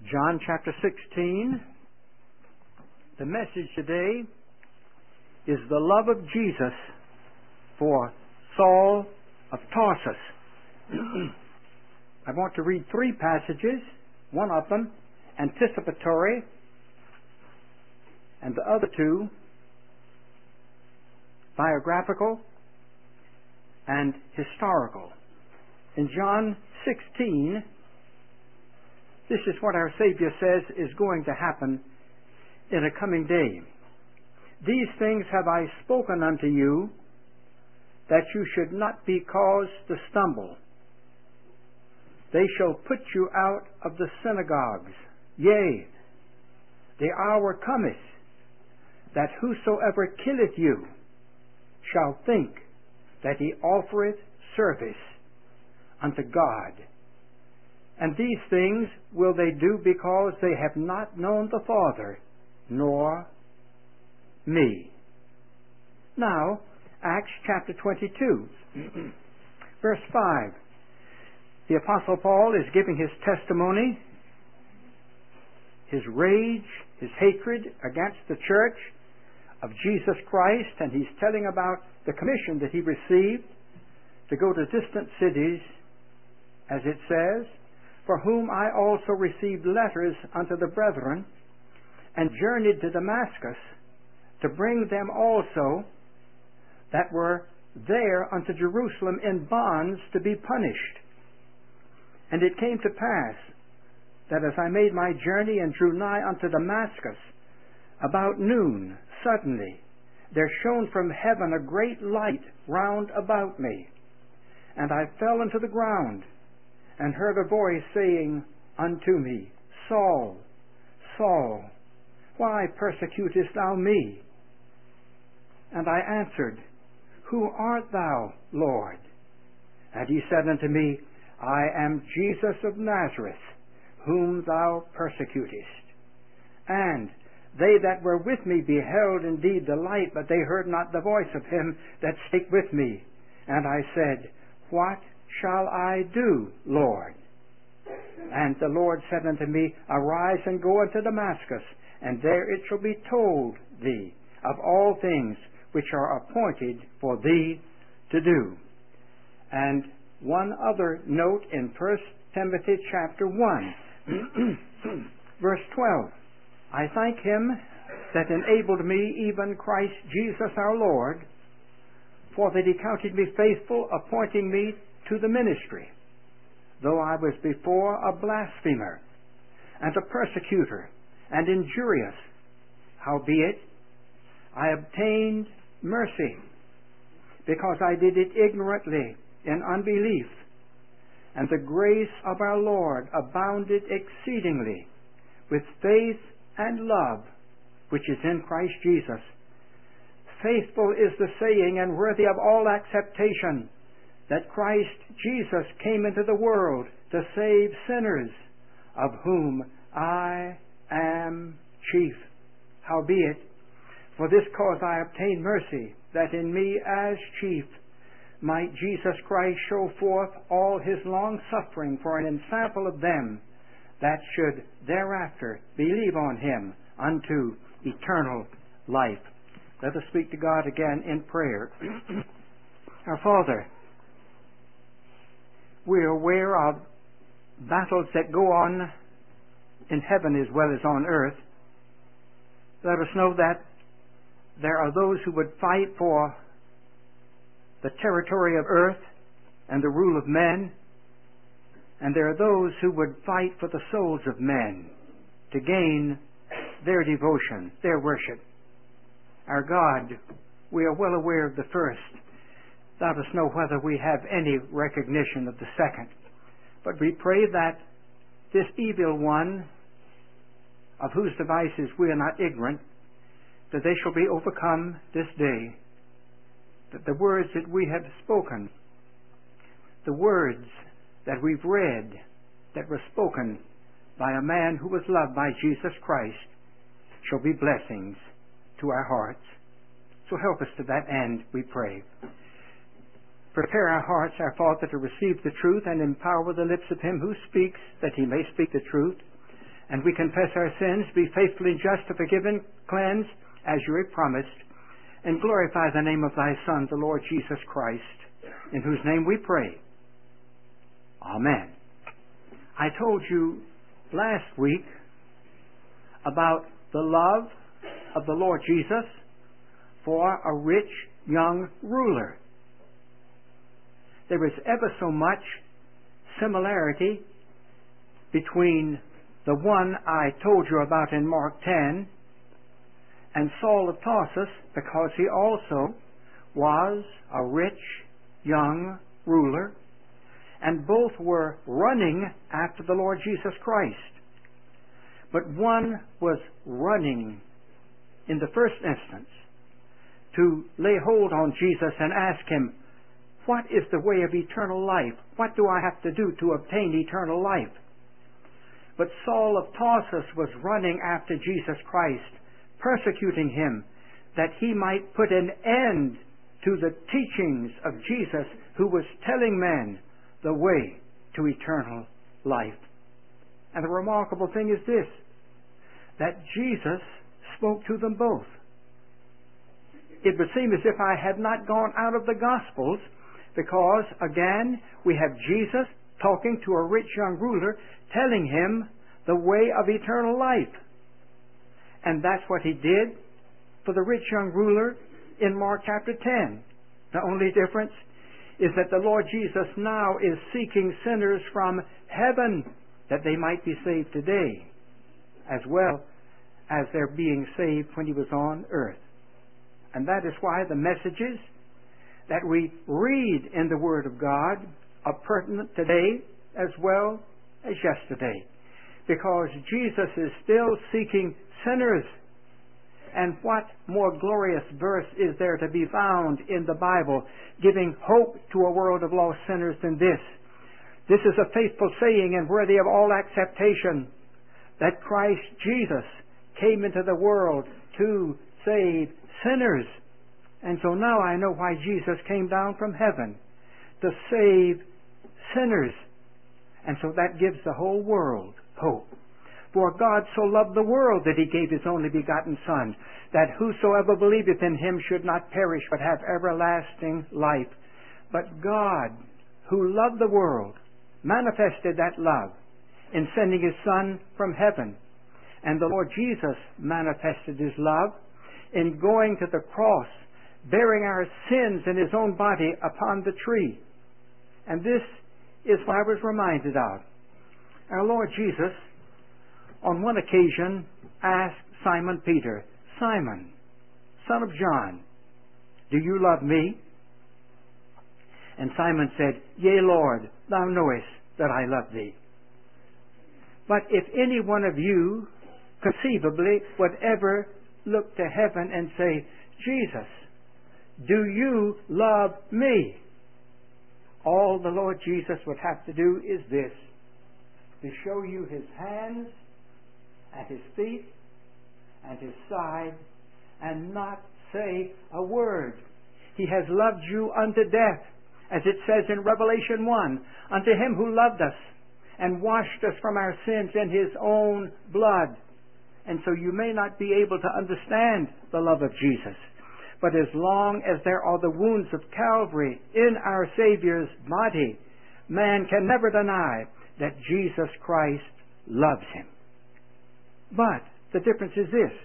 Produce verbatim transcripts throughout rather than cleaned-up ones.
John chapter sixteen. The message today is the love of Jesus for Saul of Tarsus. I want to read three passages, one of them anticipatory, and the other two biographical and historical. In John sixteen, this is what our Savior says is going to happen in a coming day. These things have I spoken unto you, that you should not be caused to stumble. They shall put you out of the synagogues. Yea, the hour cometh, that whosoever killeth you shall think that he offereth service unto God. And these things will they do because they have not known the Father, nor me. Now, Acts chapter twenty-two, verse five. The Apostle Paul is giving his testimony, his rage, his hatred against the church of Jesus Christ, and he's telling about the commission that he received to go to distant cities, as it says, for whom I also received letters unto the brethren, and journeyed to Damascus to bring them also that were there unto Jerusalem in bonds to be punished. And it came to pass that as I made my journey and drew nigh unto Damascus, about noon, suddenly there shone from heaven a great light round about me. And I fell unto the ground, and heard a voice saying unto me, Saul, Saul, why persecutest thou me? And I answered, Who art thou, Lord? And he said unto me, I am Jesus of Nazareth, whom thou persecutest. And they that were with me beheld indeed the light, but they heard not the voice of him that spake with me. And I said, What shall I do, Lord? And the Lord said unto me, Arise and go unto Damascus, and there it shall be told thee of all things which are appointed for thee to do. And one other note in First Timothy chapter one, verse twelve. I thank him that enabled me, even Christ Jesus our Lord, for that he counted me faithful, appointing me to the ministry, though I was before a blasphemer, and a persecutor, and injurious. Howbeit, I obtained mercy, because I did it ignorantly in unbelief, and the grace of our Lord abounded exceedingly with faith and love, which is in Christ Jesus. Faithful is the saying, and worthy of all acceptation, that Christ Jesus came into the world to save sinners, of whom I am chief. Howbeit, for this cause I obtained mercy, that in me as chief might Jesus Christ show forth all his long suffering for an ensample of them that should thereafter believe on him unto eternal life. Let us speak to God again in prayer. Our Father, we are aware of battles that go on in heaven as well as on earth. Let us know that there are those who would fight for the territory of earth and the rule of men, and there are those who would fight for the souls of men to gain their devotion, their worship. Our God, we are well aware of the first. Let us know whether we have any recognition of the second. But we pray that this evil one, of whose devices we are not ignorant, that they shall be overcome this day, that the words that we have spoken, the words that we've read, that were spoken by a man who was loved by Jesus Christ, shall be blessings to our hearts. So help us to that end, we pray. Prepare our hearts, our Father, to receive the truth, and empower the lips of him who speaks, that he may speak the truth. and we confess our sins, be faithful and just to forgive and cleanse, as you have promised, and glorify the name of thy Son, the Lord Jesus Christ, in whose name we pray. Amen. I told you last week about the love of the Lord Jesus for a rich young ruler. There is ever so much similarity between the one I told you about in Mark ten and Saul of Tarsus, because he also was a rich young ruler, and both were running after the Lord Jesus Christ. But one was running in the first instance to lay hold on Jesus and ask him, what is the way of eternal life? What do I have to do to obtain eternal life? But Saul of Tarsus was running after Jesus Christ, persecuting him, that he might put an end to the teachings of Jesus, who was telling men the way to eternal life. And the remarkable thing is this, that Jesus spoke to them both. It would seem as if I had not gone out of the Gospels, because, again, we have Jesus talking to a rich young ruler, telling him the way of eternal life. And that's what he did for the rich young ruler in Mark chapter ten. The only difference is that the Lord Jesus now is seeking sinners from heaven that they might be saved today, as well as they're being saved when he was on earth. And that is why the messages that we read in the Word of God are pertinent today as well as yesterday, because Jesus is still seeking sinners. And what more glorious verse is there to be found in the Bible giving hope to a world of lost sinners than this? This is a faithful saying and worthy of all acceptation, that Christ Jesus came into the world to save sinners. And so now I know why Jesus came down from heaven, to save sinners. And so that gives the whole world hope. For God so loved the world that he gave his only begotten Son, that whosoever believeth in him should not perish but have everlasting life. But God, who loved the world, manifested that love in sending his Son from heaven. And the Lord Jesus manifested his love in going to the cross, bearing our sins in his own body upon the tree. And this is what I was reminded of. Our Lord Jesus, on one occasion, asked Simon Peter, Simon, son of John, do you love me? And Simon said, Yea, Lord, thou knowest that I love thee. But if any one of you conceivably would ever look to heaven and say, Jesus, do you love me? All the Lord Jesus would have to do is this, to show you his hands and his feet and his side, and not say a word. He has loved you unto death, as it says in Revelation one, unto him who loved us and washed us from our sins in his own blood. And so you may not be able to understand the love of Jesus, but as long as there are the wounds of Calvary in our Savior's body, man can never deny that Jesus Christ loves him. But the difference is this.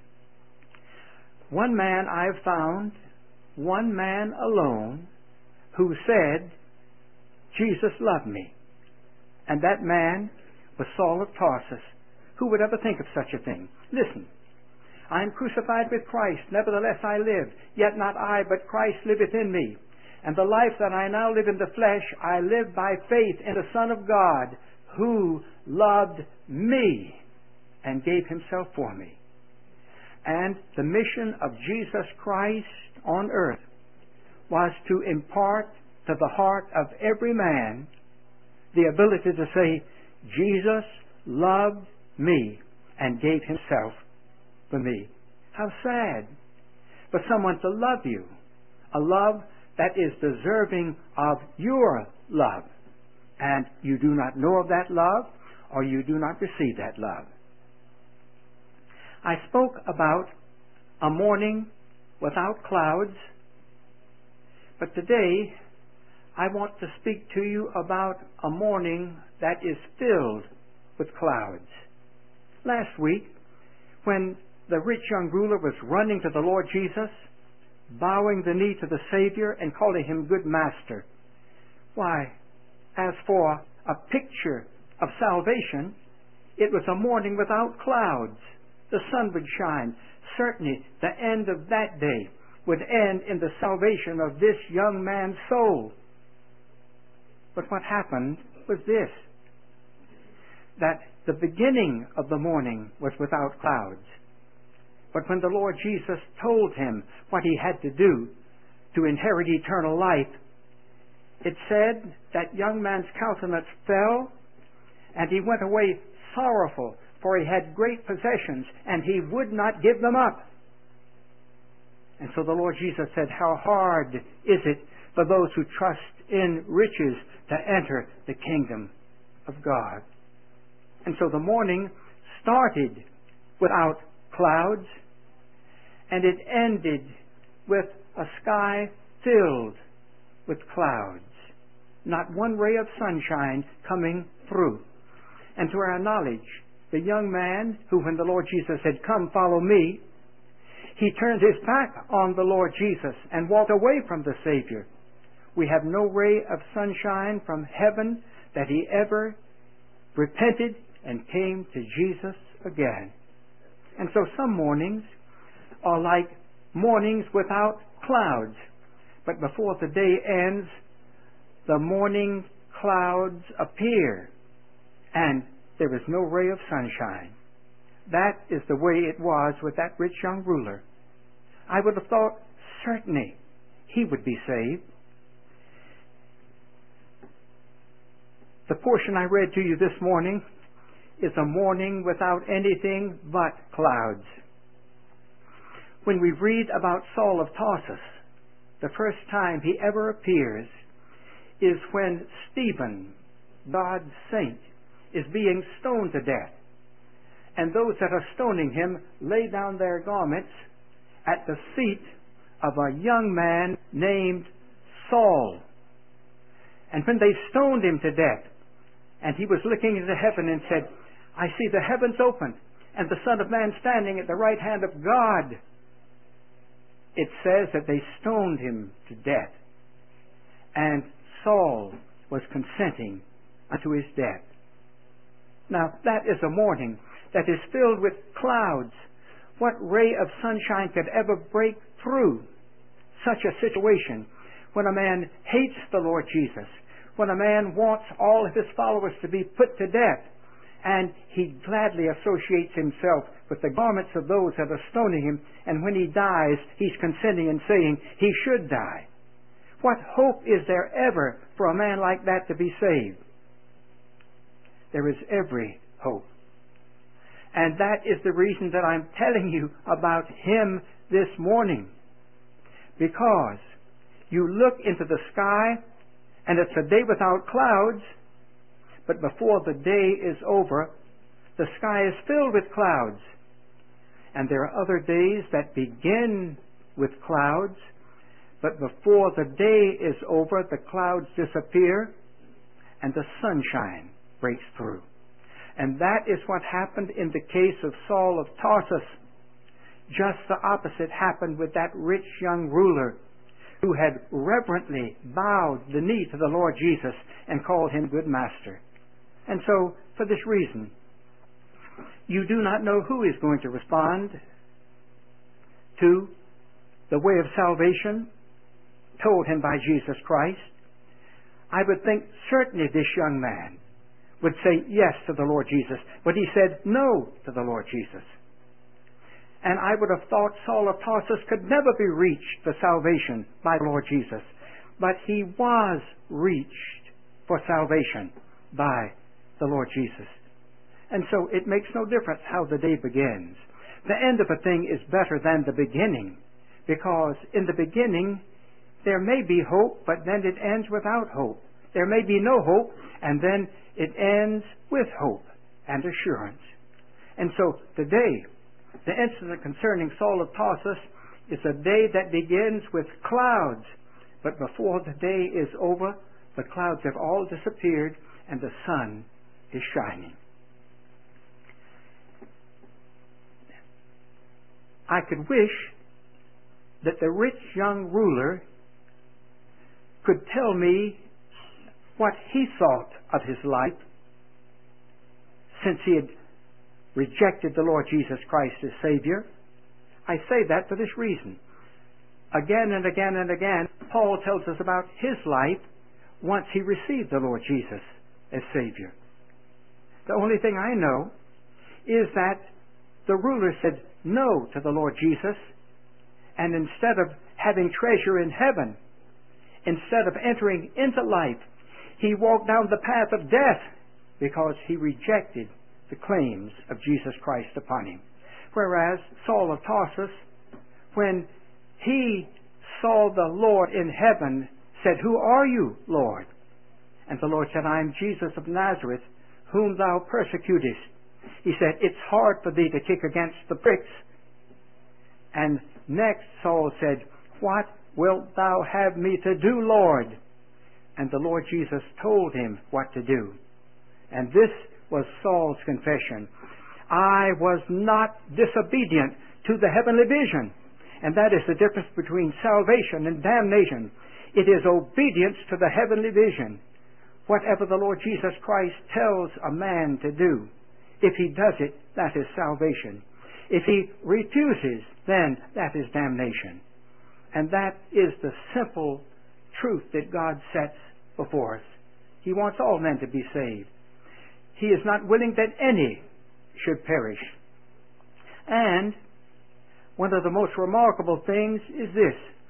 One man I have found, one man alone, who said, Jesus loved me. And that man was Saul of Tarsus. Who would ever think of such a thing? Listen. I am crucified with Christ, nevertheless I live. Yet not I, but Christ liveth in me. And the life that I now live in the flesh, I live by faith in the Son of God, who loved me and gave himself for me. And the mission of Jesus Christ on earth was to impart to the heart of every man the ability to say, Jesus loved me and gave himself for me. How sad for someone to love you, a love that is deserving of your love, and you do not know of that love, or you do not receive that love. I spoke about a morning without clouds, but today I want to speak to you about a morning that is filled with clouds. Last week, when the rich young ruler was running to the Lord Jesus, bowing the knee to the Savior and calling him good master, why, as for a picture of salvation, it was a morning without clouds. The sun would shine. Certainly, the end of that day would end in the salvation of this young man's soul. But what happened was this, that the beginning of the morning was without clouds. But when the Lord Jesus told him what he had to do to inherit eternal life, it said that young man's countenance fell, and he went away sorrowful, for he had great possessions, and he would not give them up. And so the Lord Jesus said, how hard is it for those who trust in riches to enter the kingdom of God. And so the morning started without clouds, and it ended with a sky filled with clouds. Not one ray of sunshine coming through. And to our knowledge, the young man who, when the Lord Jesus said, come, follow me, he turned his back on the Lord Jesus and walked away from the Savior. We have no ray of sunshine from heaven that he ever repented and came to Jesus again. And so some mornings are like mornings without clouds. But before the day ends, the morning clouds appear, and there is no ray of sunshine. That is the way it was with that rich young ruler. I would have thought certainly he would be saved. The portion I read to you this morning is a morning without anything but clouds. When we read about Saul of Tarsus, the first time he ever appears is when Stephen, God's saint, is being stoned to death. And those that are stoning him lay down their garments at the feet of a young man named Saul. And when they stoned him to death, and he was looking into heaven and said, I see the heavens open, and the Son of Man standing at the right hand of God. It says that they stoned him to death. And Saul was consenting unto his death. Now, that is a morning that is filled with clouds. What ray of sunshine could ever break through such a situation when a man hates the Lord Jesus, when a man wants all of his followers to be put to death, and he gladly associates himself with the garments of those that are stoning him, and when he dies, he's consenting and saying he should die. What hope is there ever for a man like that to be saved? There is every hope. And that is the reason that I'm telling you about him this morning. Because you look into the sky, and it's a day without clouds, but before the day is over, the sky is filled with clouds. And there are other days that begin with clouds, but before the day is over, the clouds disappear and the sunshine breaks through. And that is what happened in the case of Saul of Tarsus. Just the opposite happened with that rich young ruler who had reverently bowed the knee to the Lord Jesus and called him good master. And so, for this reason, you do not know who is going to respond to the way of salvation told him by Jesus Christ. I would think certainly this young man would say yes to the Lord Jesus, but he said no to the Lord Jesus. And I would have thought Saul of Tarsus could never be reached for salvation by the Lord Jesus, but he was reached for salvation by the Lord Jesus. And so it makes no difference how the day begins. The end of a thing is better than the beginning, because in the beginning there may be hope, but then it ends without hope. There may be no hope, and then it ends with hope. and assurance. And so today, the incident concerning Saul of Tarsus is a day that begins with clouds. But before the day is over, the clouds have all disappeared and the sun is shining. I could wish that the rich young ruler could tell me what he thought of his life since he had rejected the Lord Jesus Christ as Savior. I say that for this reason. Again and again and again, Paul tells us about his life once he received the Lord Jesus as Savior. The only thing I know is that the ruler said no to the Lord Jesus, and instead of having treasure in heaven, instead of entering into life, he walked down the path of death because he rejected the claims of Jesus Christ upon him. Whereas Saul of Tarsus, when he saw the Lord in heaven, said, "Who are you, Lord?" And the Lord said, "I am Jesus of Nazareth, whom thou persecutest." He said, "It's hard for thee to kick against the pricks." And next Saul said, "What wilt thou have me to do, Lord?" And the Lord Jesus told him what to do. And this was Saul's confession. I was not disobedient to the heavenly vision. And that is the difference between salvation and damnation. It is obedience to the heavenly vision. Whatever the Lord Jesus Christ tells a man to do, if he does it, that is salvation. If he refuses, then that is damnation. And that is the simple truth that God sets before us. He wants all men to be saved. He is not willing that any should perish. And one of the most remarkable things is this,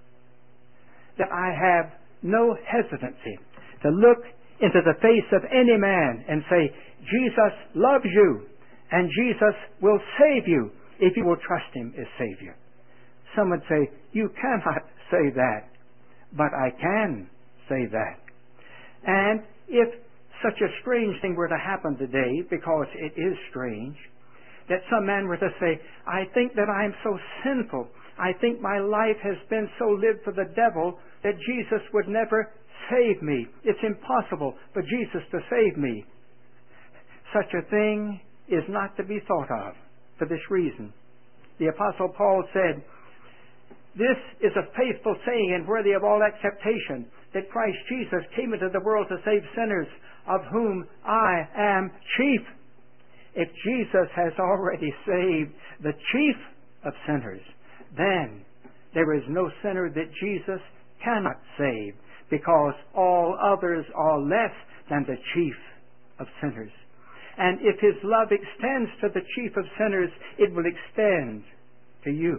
that I have no hesitancy to look into the face of any man and say, Jesus loves you and Jesus will save you if you will trust Him as Savior. Some would say, you cannot say that, but I can say that. And if such a strange thing were to happen today, because it is strange, that some man were to say, I think that I am so sinful, I think my life has been so lived for the devil that Jesus would never save me. It's impossible for Jesus to save me. Such a thing is not to be thought of for this reason. The Apostle Paul said, this is a faithful saying and worthy of all acceptation, that Christ Jesus came into the world to save sinners, of whom I am chief. If Jesus has already saved the chief of sinners, then there is no sinner that Jesus cannot save, because all others are less than the chief of sinners. And if His love extends to the chief of sinners, it will extend to you.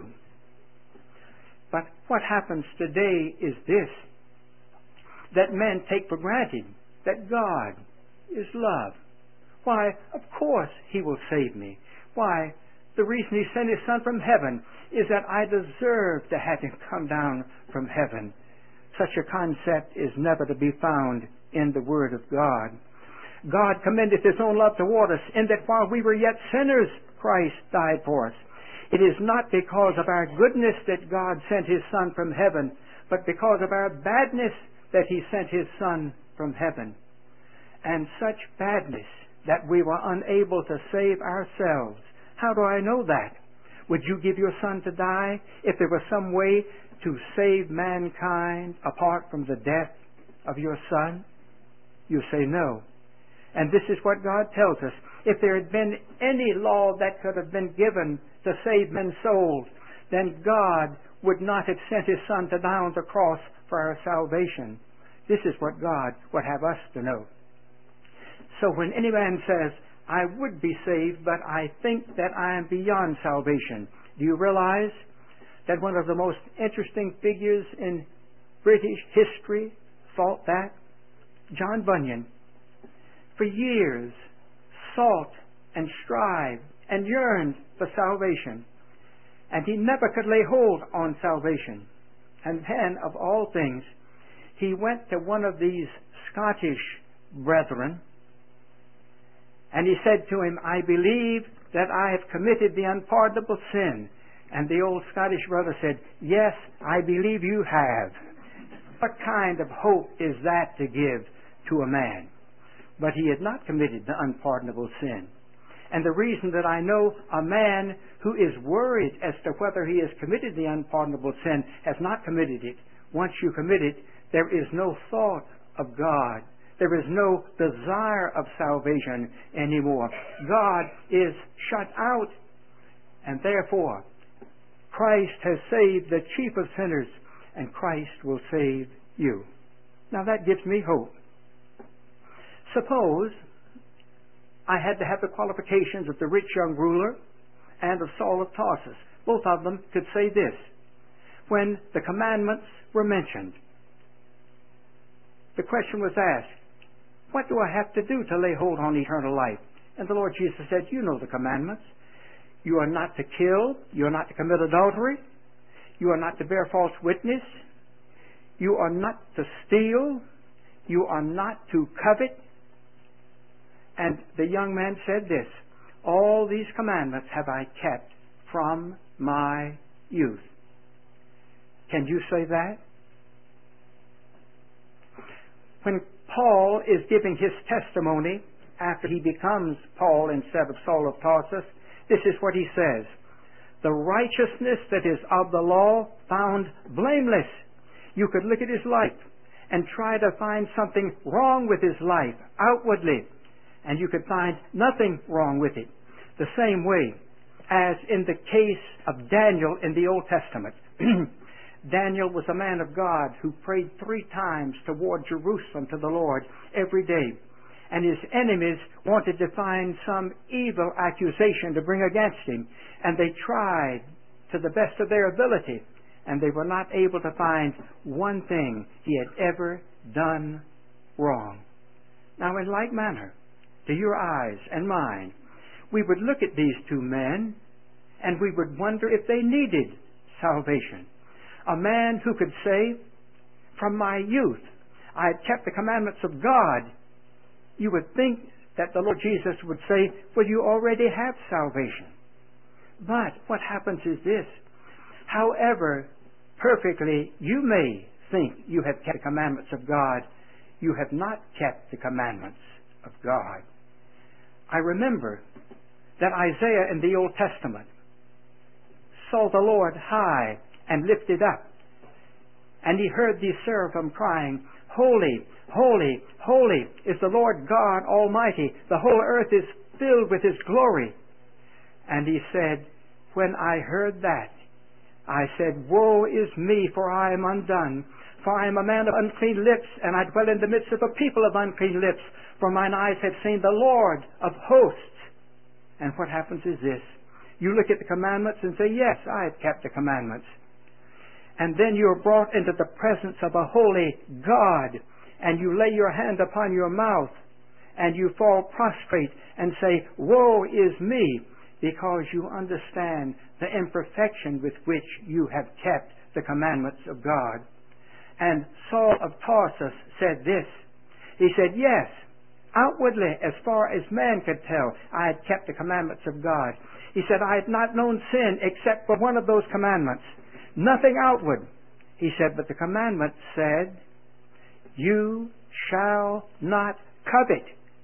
But what happens today is this, that men take for granted that God is love. Why, of course He will save me. Why, the reason He sent His Son from heaven is that I deserve to have Him come down from heaven. Such a concept is never to be found in the Word of God. God commendeth His own love toward us, in that while we were yet sinners, Christ died for us. It is not because of our goodness that God sent His Son from heaven, but because of our badness that He sent His Son from heaven. And such badness that we were unable to save ourselves. How do I know that? Would you give your Son to die if there was some way to save mankind apart from the death of your Son? You say no. And this is what God tells us. If there had been any law that could have been given to save men's souls, then God would not have sent His Son to die on the cross for our salvation. This is what God would have us to know. So when any man says, I would be saved, but I think that I am beyond salvation, do you realize that one of the most interesting figures in British history thought that? John Bunyan, for years, sought and strived and yearned for salvation. And he never could lay hold on salvation. And then, of all things, he went to one of these Scottish brethren And he said to him, I believe that I have committed the unpardonable sin. And the old Scottish brother said, yes, I believe you have. What kind of hope is that to give to a man? But he had not committed the unpardonable sin. And the reason that I know a man who is worried as to whether he has committed the unpardonable sin has not committed it. Once you commit it, there is no thought of God. There is no desire of salvation anymore. God is shut out. And therefore, Christ has saved the chief of sinners, and Christ will save you. Now that gives me hope. Suppose I had to have the qualifications of the rich young ruler and of Saul of Tarsus. Both of them could say this. When the commandments were mentioned, the question was asked, what do I have to do to lay hold on eternal life? And the Lord Jesus said, you know the commandments. You are not to kill. You are not to commit adultery. You are not to bear false witness. You are not to steal. You are not to covet. And the young man said this, all these commandments have I kept from my youth. Can you say that? When Paul is giving his testimony after he becomes Paul instead of Saul of Tarsus, this is what he says. The righteousness that is of the law found blameless. You could look at his life and try to find something wrong with his life outwardly, and you could find nothing wrong with it. The same way as in the case of Daniel in the Old Testament. Daniel was a man of God who prayed three times toward Jerusalem to the Lord every day. And his enemies wanted to find some evil accusation to bring against him. And they tried to the best of their ability. And they were not able to find one thing he had ever done wrong. Now, in like manner, to your eyes and mine, we would look at these two men and we would wonder if they needed salvation. A man who could say, from my youth, I had kept the commandments of God. You would think that the Lord Jesus would say, well, you already have salvation. But what happens is this. However perfectly you may think you have kept the commandments of God, you have not kept the commandments of God. I remember that Isaiah in the Old Testament saw the Lord high and lifted up. And he heard the seraphim crying, holy, holy, holy is the Lord God Almighty. The whole earth is filled with His glory. And he said, when I heard that, I said, woe is me, for I am undone. For I am a man of unclean lips, and I dwell in the midst of a people of unclean lips. For mine eyes have seen the Lord of hosts. And what happens is this. You look at the commandments and say, yes, I have kept the commandments. And then you are brought into the presence of a holy God, and you lay your hand upon your mouth, and you fall prostrate and say, woe is me, because you understand the imperfection with which you have kept the commandments of God. And Saul of Tarsus said this. He said, yes, outwardly, as far as man could tell, I had kept the commandments of God. He said, I had not known sin except for one of those commandments. Nothing outward. He said, but the commandment said, you shall not covet.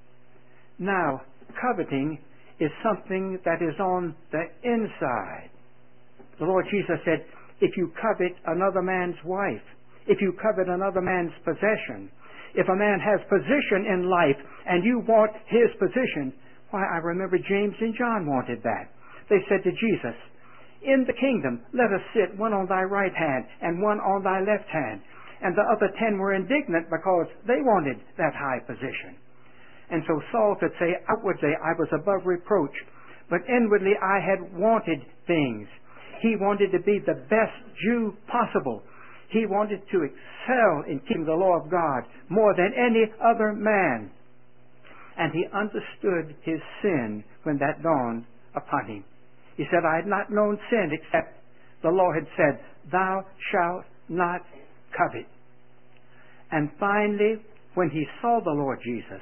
Now, coveting is something that is on the inside. The Lord Jesus said, if you covet another man's wife, if you covet another man's possession, if a man has position in life and you want his position, why, I remember James and John wanted that. They said to Jesus, in the kingdom, let us sit one on thy right hand and one on thy left hand. And the other ten were indignant because they wanted that high position. And so Saul could say, outwardly I was above reproach, but inwardly I had wanted things. He wanted to be the best Jew possible. He wanted to excel in keeping the law of God more than any other man. And he understood his sin when that dawned upon him. He said, I had not known sin except the law had said, thou shalt not covet. And finally, when he saw the Lord Jesus,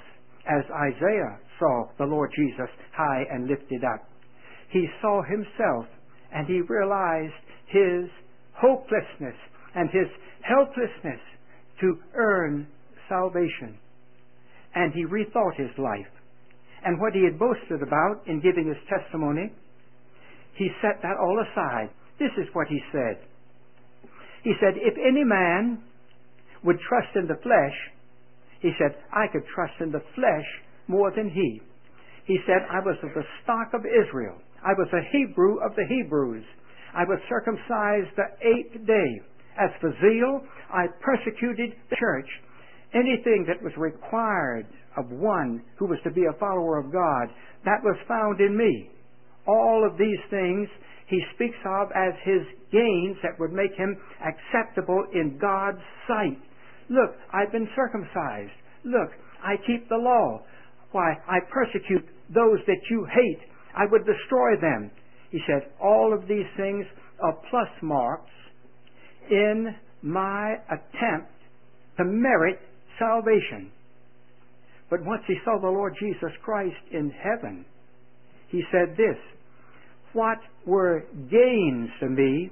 as Isaiah saw the Lord Jesus high and lifted up. He saw himself and he realized his hopelessness and his helplessness to earn salvation. And he rethought his life. And what he had boasted about in giving his testimony, he set that all aside. This is what he said. He said, if any man would trust in the flesh, he said, I could trust in the flesh more than he. He said, I was of the stock of Israel. I was a Hebrew of the Hebrews. I was circumcised the eighth day. As for zeal, I persecuted the church. Anything that was required of one who was to be a follower of God, that was found in me. All of these things he speaks of as his gains that would make him acceptable in God's sight. Look, I've been circumcised. Look, I keep the law. Why, I persecute those that you hate. I would destroy them. He said, all of these things are plus marks in my attempt to merit salvation. But once he saw the Lord Jesus Christ in heaven, he said this, what were gains to me,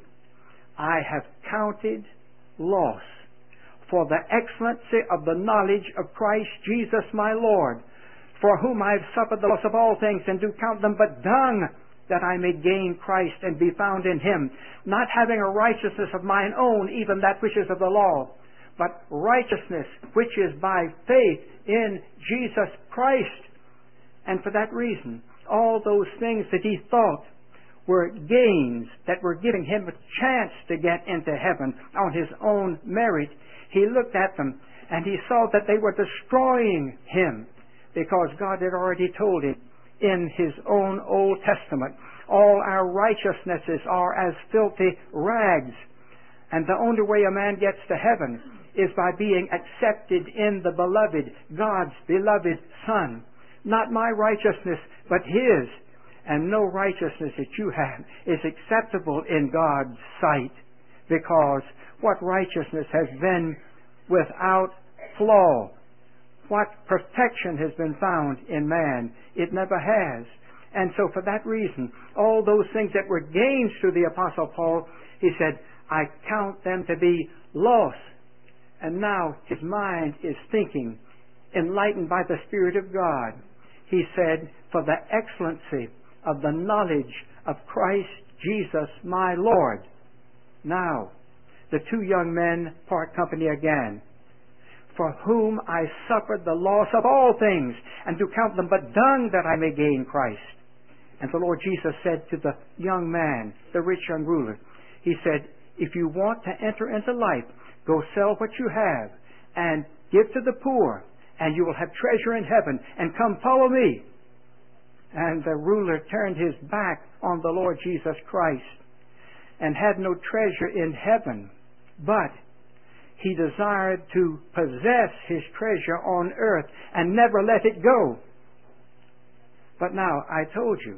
I have counted loss for the excellency of the knowledge of Christ Jesus my Lord, for whom I have suffered the loss of all things, and do count them but dung, that I may gain Christ and be found in him, not having a righteousness of mine own, even that which is of the law, but righteousness which is by faith in Jesus Christ. And for that reason, all those things that he thought were gains that were giving him a chance to get into heaven on his own merit, he looked at them and he saw that they were destroying him, because God had already told him in his own Old Testament, all our righteousnesses are as filthy rags. And the only way a man gets to heaven is by being accepted in the beloved, God's beloved Son. Not my righteousness, but his. And no righteousness that you have is acceptable in God's sight, because what righteousness has been without flaw? What perfection has been found in man? It never has. And so for that reason, all those things that were gains to the Apostle Paul, he said, I count them to be loss. And now his mind is thinking, enlightened by the Spirit of God. He said, for the excellency of the knowledge of Christ Jesus my Lord. Now, the two young men part company again. For whom I suffered the loss of all things, and do count them but dung, that I may gain Christ. And the Lord Jesus said to the young man, the rich young ruler, he said, if you want to enter into life, go sell what you have, and give to the poor, and you will have treasure in heaven, and come follow me. And the ruler turned his back on the Lord Jesus Christ, and had no treasure in heaven, but he desired to possess his treasure on earth and never let it go. But now, I told you,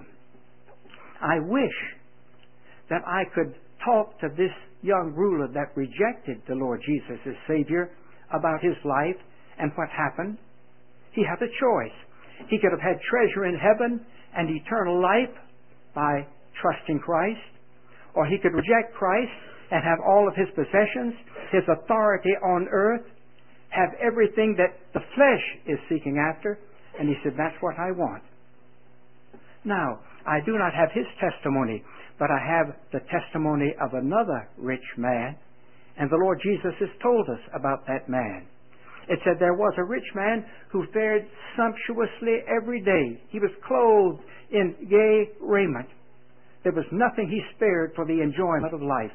I wish that I could talk to this young ruler that rejected the Lord Jesus as Savior about his life and what happened. He had a choice. He could have had treasure in heaven and eternal life by trusting Christ, or he could reject Christ and have all of his possessions, his authority on earth, have everything that the flesh is seeking after. And he said, that's what I want. Now, I do not have his testimony, but I have the testimony of another rich man. And the Lord Jesus has told us about that man. It said there was a rich man who fared sumptuously every day. He was clothed in gay raiment. There was nothing he spared for the enjoyment of life.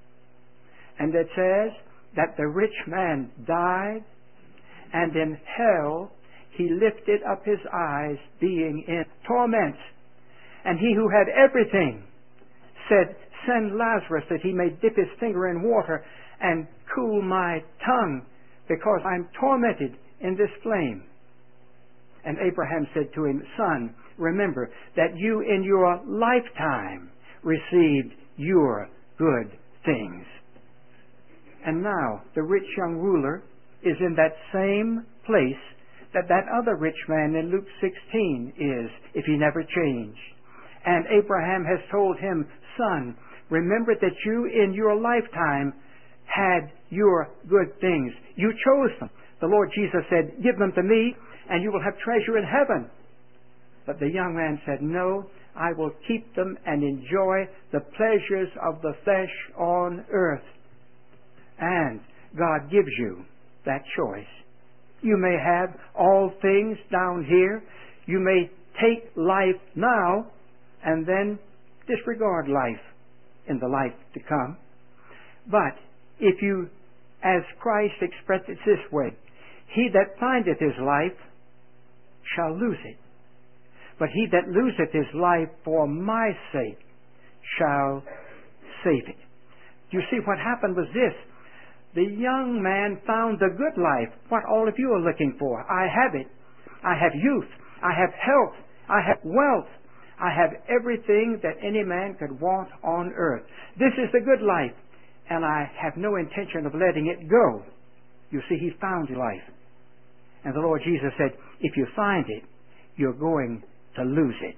And it says that the rich man died, and in hell he lifted up his eyes, being in torments. And he who had everything said, send Lazarus that he may dip his finger in water and cool my tongue, because I'm tormented in this flame. And Abraham said to him, son, remember that you in your lifetime received your good things. And now the rich young ruler is in that same place that that other rich man in Luke sixteen is if he never changed. And Abraham has told him, son, remember that you in your lifetime had your good things. You chose them. The Lord Jesus said, give them to me and you will have treasure in heaven. But the young man said, no, I will keep them and enjoy the pleasures of the flesh on earth. And God gives you that choice. You may have all things down here. You may take life now and then disregard life in the life to come. But if you, as Christ expressed it this way, he that findeth his life shall lose it. But he that loseth his life for my sake shall save it. You see, what happened was this. The young man found the good life, what all of you are looking for. I have it. I have youth. I have health. I have wealth. I have everything that any man could want on earth. This is the good life, and I have no intention of letting it go. You see, he found life. And the Lord Jesus said, if you find it, you're going to lose it.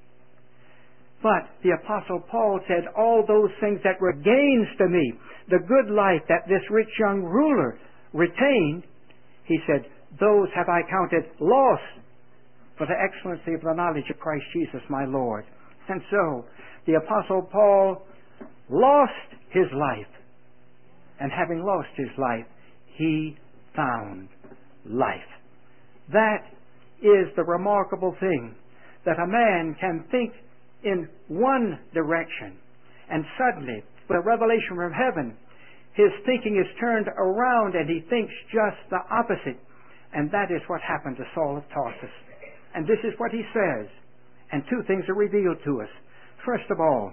But the Apostle Paul said, all those things that were gains to me, the good life that this rich young ruler retained, he said, those have I counted loss for the excellency of the knowledge of Christ Jesus my Lord. And so, the Apostle Paul lost his life. And having lost his life, he found life. That is the remarkable thing, that a man can think in one direction, and suddenly, with a revelation from heaven, his thinking is turned around and he thinks just the opposite. And that is what happened to Saul of Tarsus. And this is what he says. And two things are revealed to us. First of all,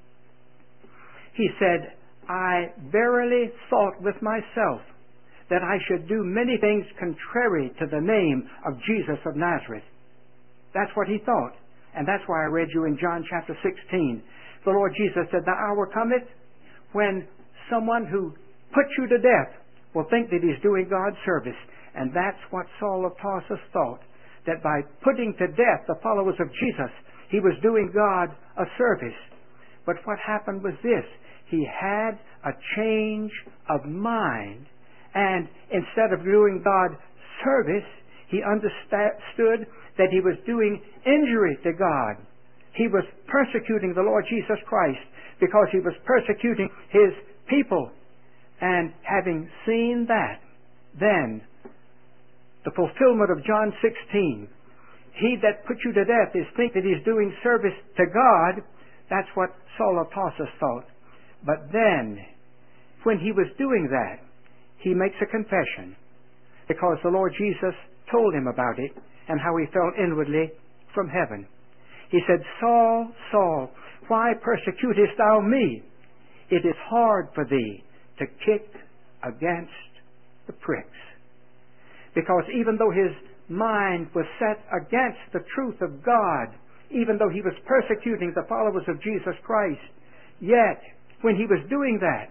he said, I verily thought with myself that I should do many things contrary to the name of Jesus of Nazareth. That's what he thought. And that's why I read you in John chapter sixteen. The Lord Jesus said, the hour cometh when someone who puts you to death will think that he's doing God's service. And that's what Saul of Tarsus thought, that by putting to death the followers of Jesus, he was doing God a service. But what happened was this. He had a change of mind. And instead of doing God service, he understood that he was doing injury to God. He was persecuting the Lord Jesus Christ because he was persecuting his people. And having seen that, then the fulfillment of John sixteen, he that put you to death is think that he's doing service to God. That's what Saul of Tarsus thought. But then, when he was doing that, he makes a confession, because the Lord Jesus told him about it and how he felt inwardly from heaven. He said, Saul, Saul, why persecutest thou me? It is hard for thee to kick against the pricks. Because even though his mind was set against the truth of God, even though he was persecuting the followers of Jesus Christ, yet when he was doing that,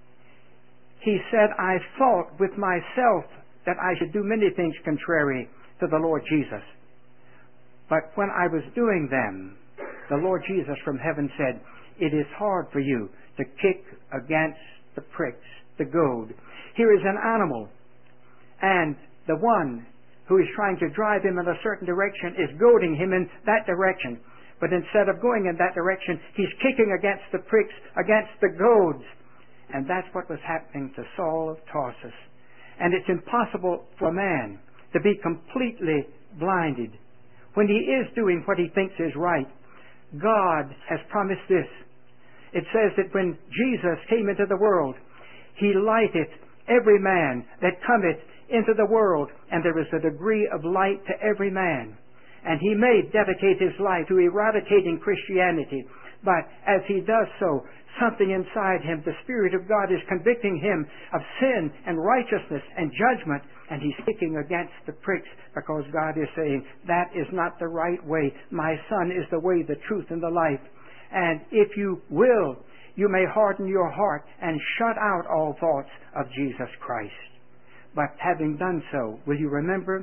he said, I thought with myself that I should do many things contrary to the Lord Jesus. But when I was doing them, the Lord Jesus from heaven said, it is hard for you to kick against the pricks, the goad. Here is an animal, and the one who is trying to drive him in a certain direction is goading him in that direction. But instead of going in that direction, he's kicking against the pricks, against the goads. And that's what was happening to Saul of Tarsus. And it's impossible for a man to be completely blinded when he is doing what he thinks is right. God has promised this. It says that when Jesus came into the world, he lighteth every man that cometh into the world, and there is a degree of light to every man. And he may dedicate his life to eradicating Christianity, but as he does so, something inside him, the Spirit of God is convicting him of sin and righteousness and judgment, and he's kicking against the pricks because God is saying, that is not the right way. My Son is the way, the truth, and the life. And if you will, you may harden your heart and shut out all thoughts of Jesus Christ. But having done so, will you remember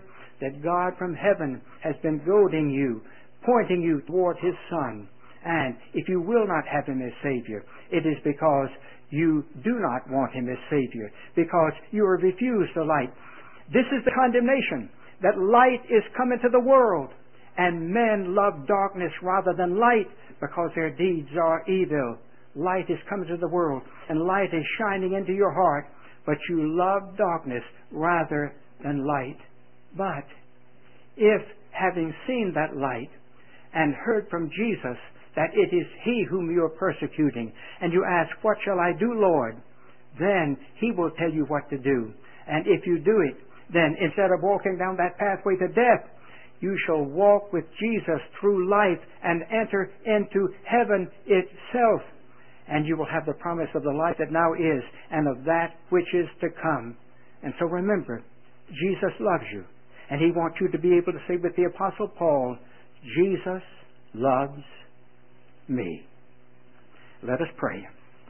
that God from heaven has been goading you, pointing you toward His Son. And if you will not have Him as Savior, it is because you do not want Him as Savior, because you have refused the light. This is the condemnation, that light is come into the world, and men love darkness rather than light, because their deeds are evil. Light is come into the world, and light is shining into your heart, but you love darkness rather than light. But if, having seen that light and heard from Jesus that it is He whom you are persecuting, and you ask, "What shall I do, Lord?" then He will tell you what to do. And if you do it, then instead of walking down that pathway to death, you shall walk with Jesus through life and enter into heaven itself. And you will have the promise of the life that now is and of that which is to come. And so remember, Jesus loves you. And He wants you to be able to say with the Apostle Paul, "Jesus loves me." Let us pray.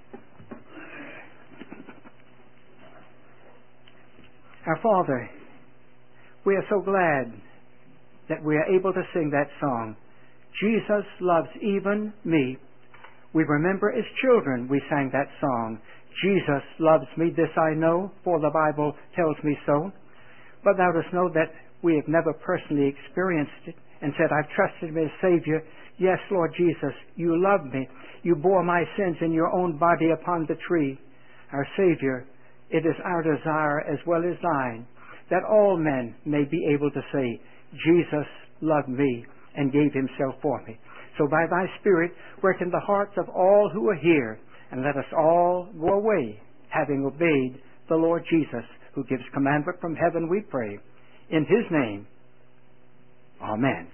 Our Father, we are so glad that we are able to sing that song, "Jesus loves even me." We remember as children we sang that song, "Jesus loves me, this I know, for the Bible tells me so." But thou dost know that we have never personally experienced it and said, "I've trusted Him as Savior. Yes, Lord Jesus, you love me. You bore my sins in your own body upon the tree." Our Savior, it is our desire as well as thine that all men may be able to say, "Jesus loved me and gave Himself for me." So by Thy Spirit, work in the hearts of all who are here, and let us all go away having obeyed the Lord Jesus, who gives commandment from heaven, we pray. In His name, amen.